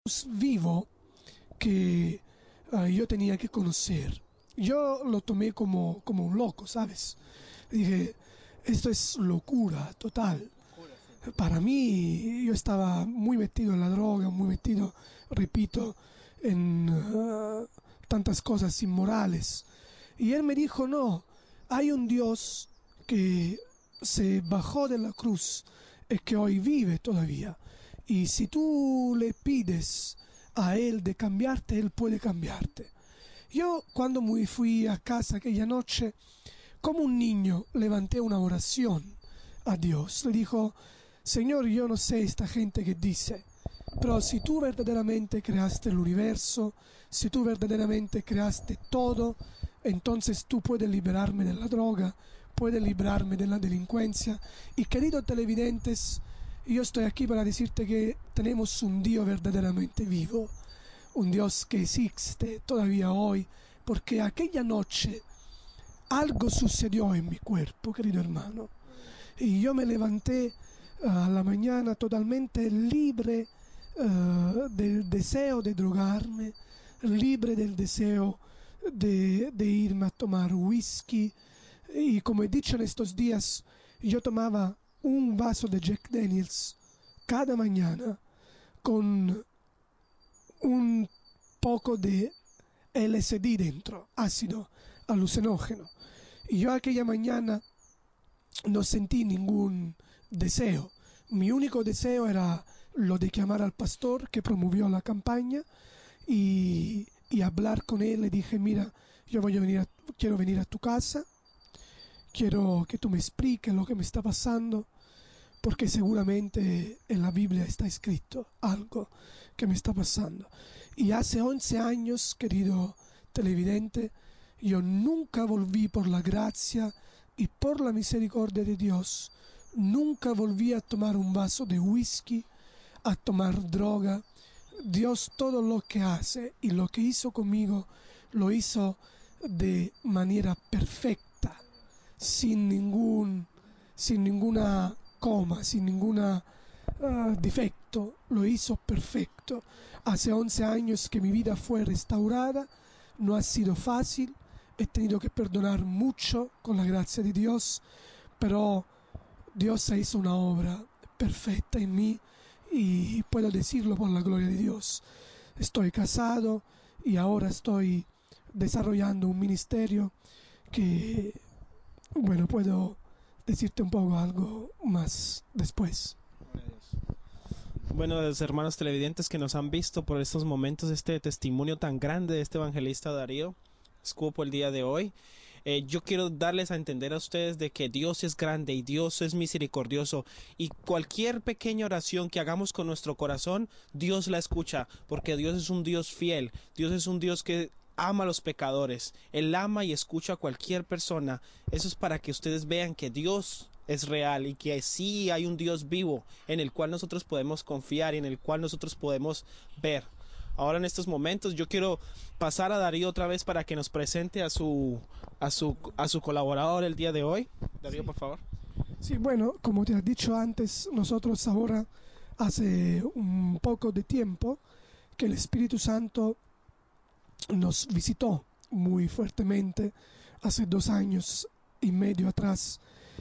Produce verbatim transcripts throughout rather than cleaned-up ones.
vivo que uh, yo tenía que conocer. Yo lo tomé como, como un loco, ¿sabes? Dije, esto es locura total. Para mí, yo estaba muy metido en la droga, muy metido, repito, en uh, tantas cosas inmorales. Y él me dijo, no, hay un Dios que se bajó de la cruz y que hoy vive todavía. Y si tú le pides a Él de cambiarte, Él puede cambiarte. Yo cuando me fui a casa aquella noche, como un niño, levanté una oración a Dios. Le dijo, Señor, yo no sé esta gente que dice, pero si tú verdaderamente creaste el universo, si tú verdaderamente creaste todo, entonces tú puedes liberarme de la droga, puedes librarme de la delincuencia. Y queridos televidentes, yo estoy aquí para decirte que tenemos un Dios verdaderamente vivo, un Dios que existe todavía hoy, porque aquella noche algo sucedió en mi cuerpo, querido hermano, y yo me levanté uh, a la mañana totalmente libre uh, del deseo de drogarme, libre del deseo de, de irme a tomar whisky. Y como he dicho en estos días, yo tomaba un vaso de Jack Daniels cada mañana con un poco de L S D dentro, ácido alucinógeno. Y yo aquella mañana no sentí ningún deseo. Mi único deseo era lo de llamar al pastor que promovió la campaña y, y hablar con él. Le dije, mira, yo voy a venir a, quiero venir a tu casa, quiero que tú me expliques lo que me está pasando, porque seguramente en la Biblia está escrito algo que me está pasando. Y hace once años, querido televidente, yo nunca volví por la gracia y por la misericordia de Dios, nunca volví a tomar un vaso de whisky, a tomar droga. Dios todo lo que hace y lo que hizo conmigo, lo hizo de manera perfecta, sin ningún, sin ninguna coma, sin ninguna uh, defecto, lo hizo perfecto. Hace once años que mi vida fue restaurada, no ha sido fácil, he tenido que perdonar mucho con la gracia de Dios, pero Dios hizo una obra perfecta en mí y puedo decirlo por la gloria de Dios. Estoy casado y ahora estoy desarrollando un ministerio que, bueno, puedo decirte un poco algo más después. Bueno, los hermanos televidentes que nos han visto por estos momentos, este testimonio tan grande de este evangelista Darío Escopo el día de hoy, eh, yo quiero darles a entender a ustedes de que Dios es grande y Dios es misericordioso, y cualquier pequeña oración que hagamos con nuestro corazón, Dios la escucha, porque Dios es un Dios fiel. Dios es un Dios que ama a los pecadores. Él ama y escucha a cualquier persona. Eso es para que ustedes vean que Dios es real y que sí hay un Dios vivo en el cual nosotros podemos confiar y en el cual nosotros podemos ver. Ahora en estos momentos yo quiero pasar a Darío otra vez para que nos presente a su a su a su colaborador el día de hoy. Darío, Sí. por favor. Sí, bueno, como te he dicho antes, nosotros ahora hace un poco de tiempo que el Espíritu Santo nos visitó muy fuertemente hace dos años y medio atrás,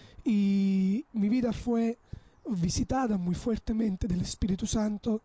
y mi vida fue visitada muy fuertemente del Espíritu Santo.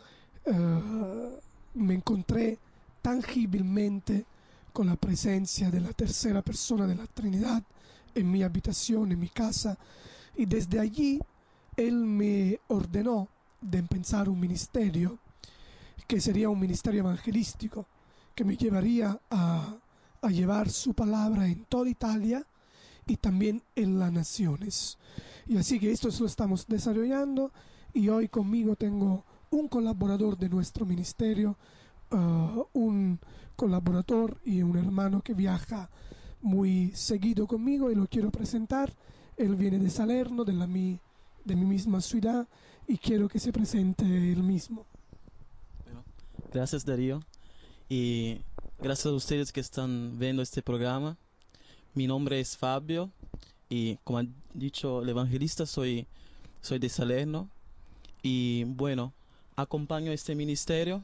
Uh, me encontré tangiblemente con la presencia de la tercera persona de la Trinidad en mi habitación, en mi casa, y desde allí Él me ordenó de empezar un ministerio que sería un ministerio evangelístico que me llevaría a, a llevar su palabra en toda Italia y también en las naciones. Y así que esto lo estamos desarrollando, y hoy conmigo tengo un colaborador de nuestro ministerio, uh, un colaborador y un hermano que viaja muy seguido conmigo, y lo quiero presentar. Él viene de Salerno, de, la mi, de mi misma ciudad, y quiero que se presente él mismo. Bueno, gracias, Darío, y gracias a ustedes que están viendo este programa. Mi nombre es Fabio y, como ha dicho el evangelista, soy, soy de Salerno, y bueno, acompaño este ministerio